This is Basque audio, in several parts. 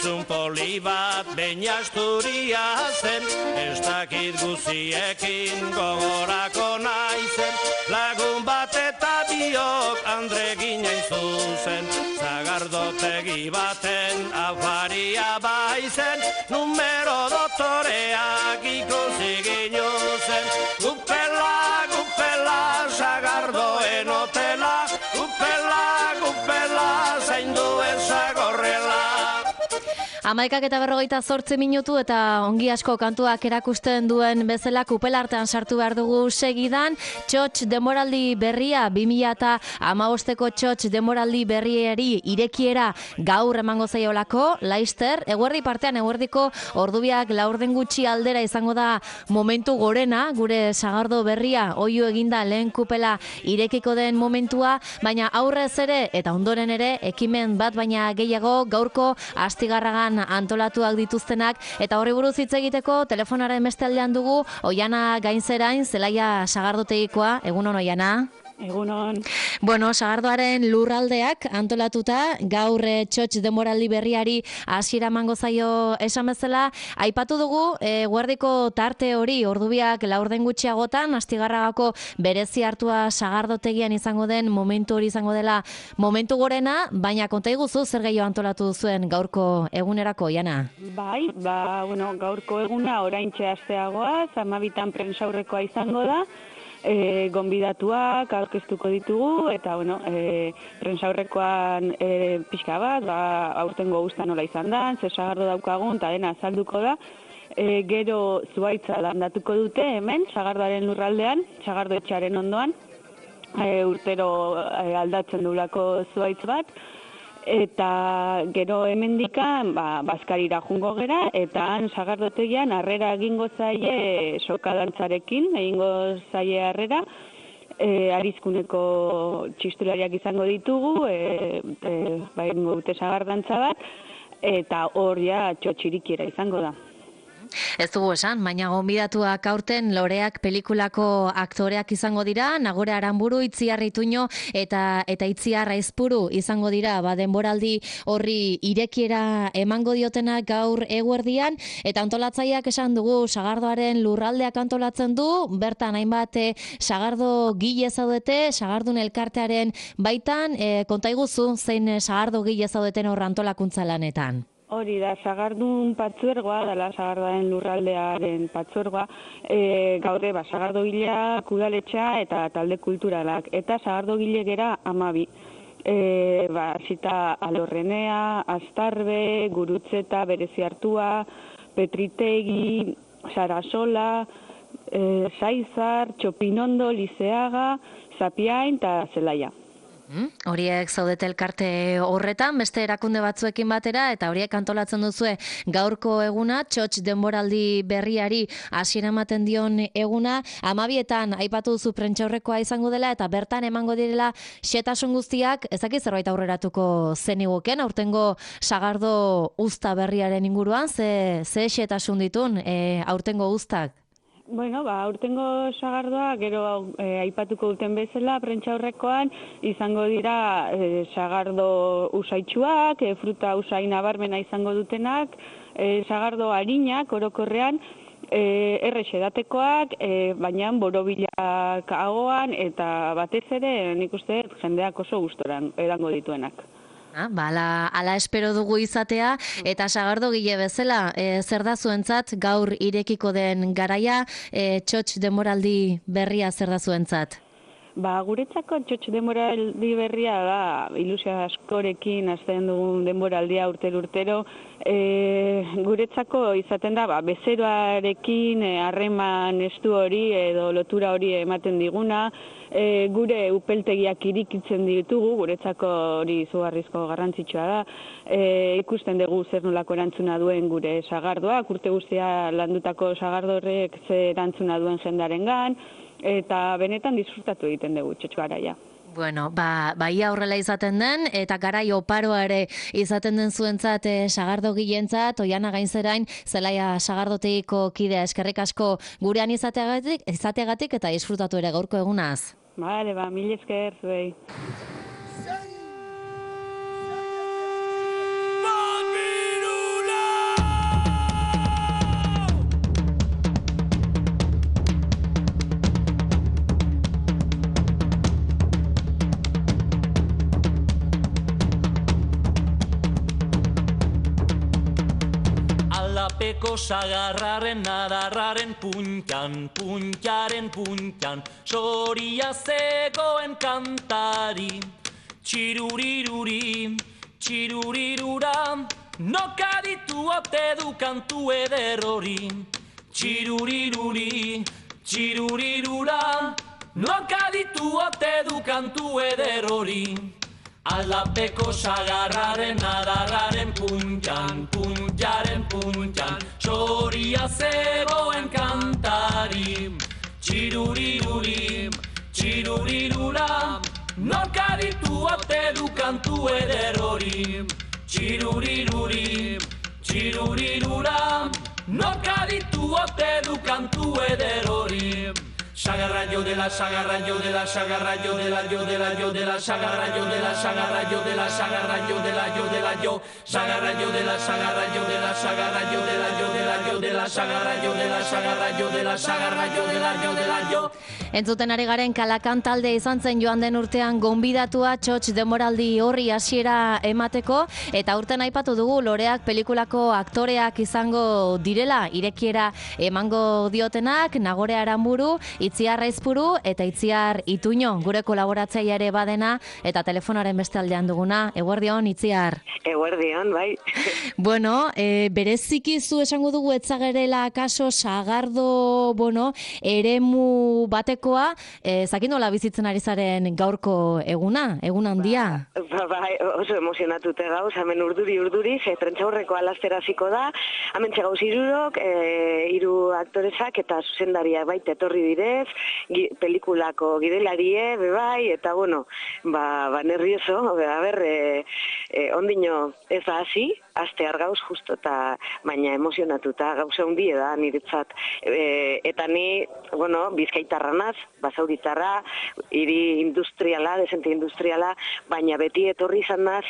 gizun poli bat behin asturia zen, ez dakit guziekin gogorako naizen, lagun bat eta biok Andre ginen zuzen, zagardotegi baten afaria baizen, numero doktoreak ikusi ginuzen, gupela, gupela, sagardoen hotela, gupela, zainduen zagorrela. 11:48 minutu eta ongi asko kantuak erakusten duen bezala kupela artean sartu behar dugu segidan. Txotx denboraldi berria 2015ko Txotx denboraldi berriari irekiera gaur emango zaiolako, Laister, eguerdi partean eguerdiko ordubiak laurden gutxi aldera izango da momentu gorena, gure sagardo berria oihu eginda lehen kupela irekiko den momentua, baina aurrez ere eta ondoren ere ekimen bat baina gehiago gaurko Astigarragan antolatuak dituztenak, eta horri buruz hitz egiteko telefonaren beste aldean dugu Oiana Gainzerain, Zelaia sagardotegikoa. Egunon, Oiana. Egunon. Bueno, sagardoaren lurraldeak antolatuta gaur Txotx denboraldi berriari hasiera emango zaio esan bezala, aipatu dugu guardiko tarte hori ordubiak laurden gutxiagotan Astigarragako berezi hartua sagardotegian izango den momentu hori izango dela momentu gorena, baina konta iguzu zer gehiago antolatu duzuen gaurko egunerako, Oiana? Bai, gaurko eguna oraintxe asteagoa, 12 prentsaurrekoa izango da. Gonbidatuak aurkeztuko ditugu eta prentsaurrekoan pixka bat, aurtengo usta nola izan da, ze sagardo daukagun eta dena azalduko da. Gero zuhaitza landatuko dute hemen, sagardoaren lurraldean, sagardo etxearen ondoan, urtero aldatzen dulako zuhaitz bat. Eta gero hemendikan Bazkarira jungo gera, eta han sagardotegian harrera egingo zaie sokadantzarekin, egingo zaie harrera, arizkuneko txistulariak izango ditugu, egingo dute sagardantza bat, eta hor ja txotxirikiera izango da. Ez dugu esan, baina gonbidatuak aurten Loreak pelikulako aktoreak izango dira, Nagore Aranburu, Itziar Ituño eta Itziar Aizpuru izango dira, denboraldi horri irekiera emango diotenak gaur eguerdian, eta antolatzaileak esan dugu sagardoaren lurraldeak antolatzen du, bertan hainbat sagardo gile zaudete, sagardun elkartearen baitan, konta iguzu zein sagardo gile zaudeten hor antolakuntza lanetan? Hori da, sagardun patzuergoa, dela sagardoaren lurraldearen patzuergoa, gaude sagardogilea, kudaletxa eta talde kulturalak, eta sagardogile gera 12. Zita Alorrenea, Astarbe, Gurutzeta, Berezi Hartua, Petritegi, Sarasola, Saizar, Txopinondo, Lizeaga, Zapiain eta Zelaia. Horiek zaudete elkarte horretan, beste erakunde batzuekin batera, eta horiek antolatzen duzue gaurko eguna, Txotx denboraldi berriari hasiera ematen dion eguna. 12etan aipatu duzu prentsaurrekoa izango dela, eta bertan emango direla xetasun guztiak, ezaki zerbait aurreratuko zeniguken, aurtengo sagardo uzta berriaren inguruan, ze xetasun ditun aurtengo uztak? Aurtengo sagardoa, gero aipatuko duten bezala, prentsaurrekoan izango dira sagardo usaitsuak, fruta usai nabarmena izango dutenak, sagardo harinak orokorrean, errex edatekoak, baina borobilak ahoan, eta batez ere nik uste jendeak oso gustoran edango dituenak. Ala espero dugu izatea, eta sagardo gile bezala, zer da zuentzat gaur irekiko den garaia, Txotx denboraldi berria zer da zuentzat? Guretzako Txotx denboraldi berria da, ilusio askorekin hasten dugun denboraldia urtero, guretzako izaten da, bezeroarekin harreman estu hori edo lotura hori ematen diguna, gure upeltegiak irikitzen ditugu, guretzako hori izugarrizko garrantzitsua da, ikusten dugu zer nolako erantzuna duen gure sagardoak, urte guztia landutako sagardo horrek zer erantzuna duen jendarengan, eta benetan disfrutatu egiten dugu Txotx garaia. Bueno, ia horrela izaten den, eta garai oparoa ere izaten den zuentzat sagardo gilentzat, Oiana Gainzerain, Zelaia sagardotegiko kidea, eskerrik asko gurean izateagatik eta disfrutatu ere gaurko egunaz. Mil esker zuei. Bat birura Aldapeko sagarraren adarraren puntan, puntaren puntan, soria zegoen kantari. Txiruriruri, txirurirura, nokaditu ote du kantu eder hori. Txiruriruri, txirurirura, nokaditu ote du kantu eder hori. Aldapeko sagarraren adarraren puntan, puntaren puntan, soria zegoen kantari. Txiruriruri, txirurirura, nokaditu ote du kantu eder hori. Txiruriruri, txirurirura, nokaditu ote du kantu eder hori. Sagarra yo de la sagarra yo de la sagarra yo de la yo de la yo de la sagarra yo de la sagarra yo de la sagarra yo de la yo de la yo sagarra yo de la sagarra yo de la sagarra yo de la yo de la yo de la sagarra yo de la sagarra yo de la sagarra yo de la yo de la yo. Entzuten ari garen Kalakan talde izan zen joan den urtean gonbidatua txotx denboraldi horri hasiera emateko, eta urten aipatu dugu Loreak pelikulako aktoreak izango direla irekiera emango diotenak, Nagore Aranburu, Itziar Aizpuru eta Itziar Ituño, gure kolaboratzaile ere badena, eta telefonaren beste aldean duguna. Eguerdion, Itziar. Eguerdion, bai. Bueno, bereziki zu esango dugu etzagerela kaso sagardo, eremu batekoa, zakin nola bizitzen ari zaren gaurko eguna, egun handia? Bai, oso emozionatute gauz, hemen urduri, prentxaurreko alaztera ziko da, hemen txegauz irurok, hiru aktoresak eta zuzendaria baita etorri direz, pelikulako gidelarie, bai, eta nervioso, a ber, ondino ez da hasi, aste argauz justo, eta baina emozionatuta, gauza hundie da niretzat. Eta ni, bizkaitarra naz, basauritarra, hiri industriala, desente industriala, baina beti etorri izan naz,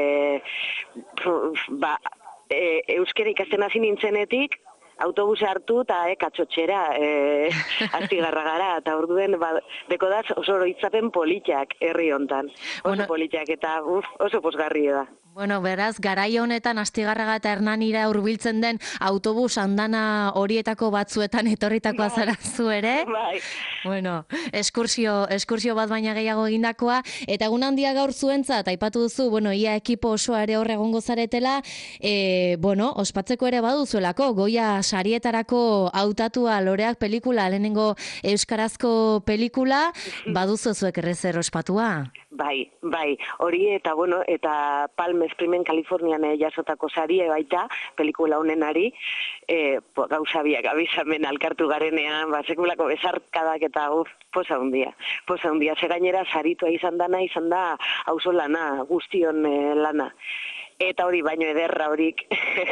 euskera ikasten hasi nintzenetik, autobusa hartu eta katxotxera Astigarra gara, eta orduen dekodaz oso oroitzapen politiak herri hontan. Oso politiak eta oso pozgarri da. Bueno, beraz, garai honetan Astigarraga eta Hernanira hurbiltzen den autobus andana horietako batzuetan etorritakoa zara zu ere. Bai. Bueno, eskursio bat baina gehiago egindakoa, eta egun handia gaur zuentzat, aipatu duzu, ia ekipo osoa ere hor egongo zaretela, ospatzeko ere baduzuelako, Goya sarietarako hautatua Loreak pelikula, lehenengo euskarazko pelikula, baduzu zuek errezer ospatua? Bai, hori eta Palm Springs Kalifornian jasotako sarie baita, pelikula honenari, gauza biak abizamen alkartu garenean, sekulako bezarkadak eta posa hundia, ze gainera saritua izan da auzo lana, guztion lana. Eta hori baino ederra horik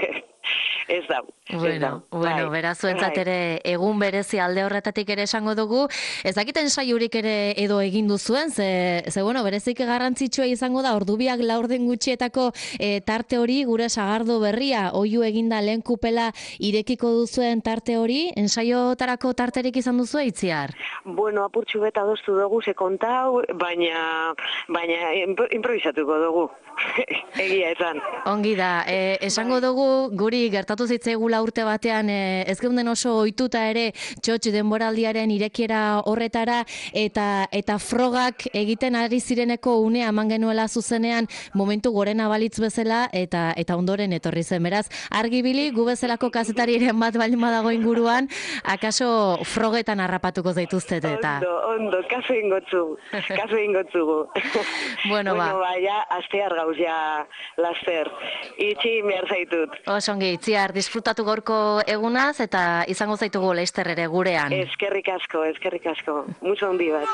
ez da. Bueno, beraz zuentzat ere egun berezi alde horretatik ere esango dugu. Ez dakiten saiurik ere edo egin duzuen, ze berezik garrantzitsua izango da ordubiak laurden gutxietako tarte hori, gure sagardo berria, oihu eginda lehen kupela irekiko duzuen tarte hori, ensaiotarako tarterik izan duzu Itziar? Apurtxu beta adostu dugu ze kontau, baina improvisatuko dugu. Egia esan. Ongi da, esango dugu guri gertatu zitzaigula urte batean ez geunden oso ohituta ere txotx denboraldiaren irekiera horretara eta frogak egiten ari zireneko unea eman genuela zuzenean momentu gorena balitz bezala eta ondoren etorri zen. Beraz, argibili gu bezalako kazetariren bat baldin badago inguruan, akaso frogetan harrapatuko zaituztet eta. Ondo, kaso ingotzugu. Bueno, ja, astear gauz ja laster. Itxi behar zaitut. Osongi, Itziar, disfrutatu gaurko egunaz eta izango zaitugu laster ere gurean. Eskerrik asko. Mucho ondi bat.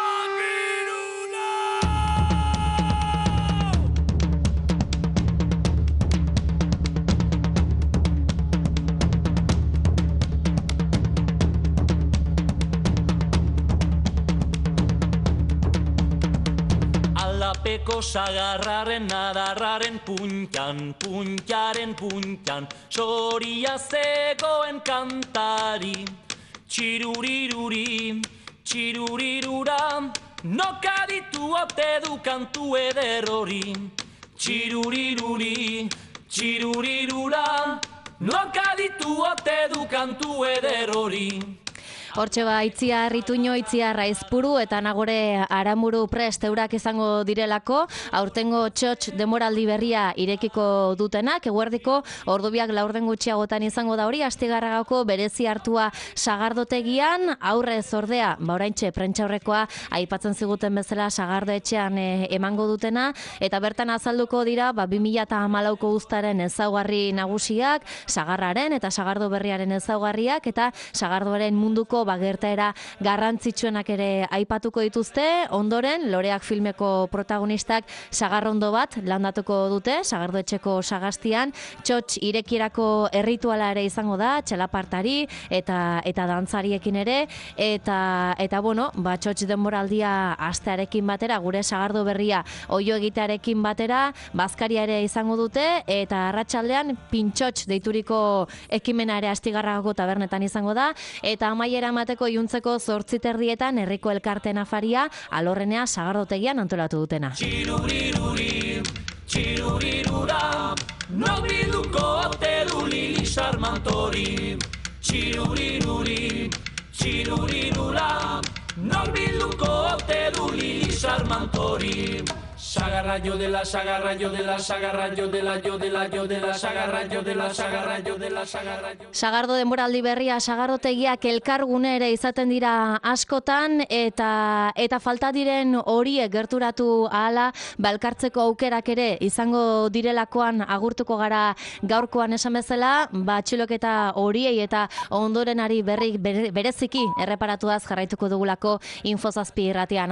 Aldapeko sagarraren adarraren puntan, puntaren puntan, soria zegoen kantari. Txiruriruri, txirurirura, nokaditu ote du kantu eder hori. Txiruriruri, txirurirura, Noak aditu ote du kantu eder hori. Hortxe Itziar Ituño, Itziar Aizpuru eta Nagore Aramuru prest eurak izango direlako, aurtengo txotx demoraldi berria irekiko dutenak, eguerdiko ordubiak laurden gutxiagotan izango da hori, Astigarragako berezi hartua sagardotegian, aurrez ordea, oraintxe prentxaurrekoa aipatzen ziguten bezala sagardo etxean emango dutena, eta bertan azalduko dira 2014ko uztaren ezaugarri nagusiak, sagarraren eta sagardo berriaren ezaugarriak, eta sagardoaren munduko gertaera garrantzitsuenak ere aipatuko dituzte. Ondoren, Loreak filmeko protagonistak sagarrondo bat landatuko dute, sagardoetxeko sagaztian, txotx irekirako errituala ere izango da, txalapartari eta dantzariekin ere, eta bueno, txotx denboraldia astearekin batera, gure sagardo berria oio egitearekin batera, bazkaria ere izango dute, eta arratsaldean pintxotx deituriko ekimena ere Astigarragako tabernetan izango da, eta amaiera mateko iuntzeko 8:30 herriko elkarteen afaria alorrenea sagardotegian antolatu dutena. Txiruriruri, txirurirura, no bilduko ote du Lili Sarmantori. Txiruriruri, txirurirura, no bilduko ote du Lili Sarmantori. Sagarra yo de la sagarra yo de la sagarra yo de la yo de la yo de la sagarra yo de la sagarra yo de la sagarra yo. Sagardo denboraldi berria sagardotegiak elkargune ere izaten dira askotan eta falta diren horiek gerturatu ahala elkartzeko aukerak ere izango direlakoan agurtuko gara gaurkoan esan bezala, txiloketa horiei eta ondorenari bereziki erreparatuaz jarraituko dugulako Info 7 irratian.